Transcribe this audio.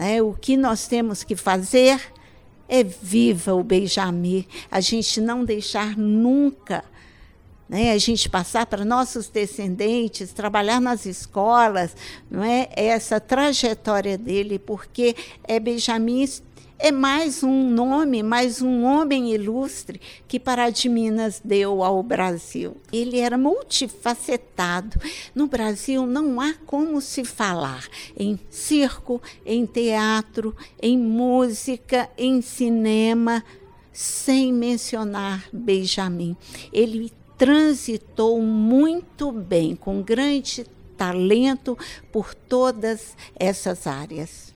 né? O que nós temos que fazer é viva o Benjamin, a gente não deixar nunca, né, a gente passar para nossos descendentes, trabalhar nas escolas, não é? Essa trajetória dele, porque Benjamin é mais um nome, mais um homem ilustre que Pará de Minas deu ao Brasil. Ele era multifacetado. No Brasil não há como se falar em circo, em teatro, em música, em cinema, sem mencionar Benjamin. Ele transitou muito bem, com grande talento por todas essas áreas.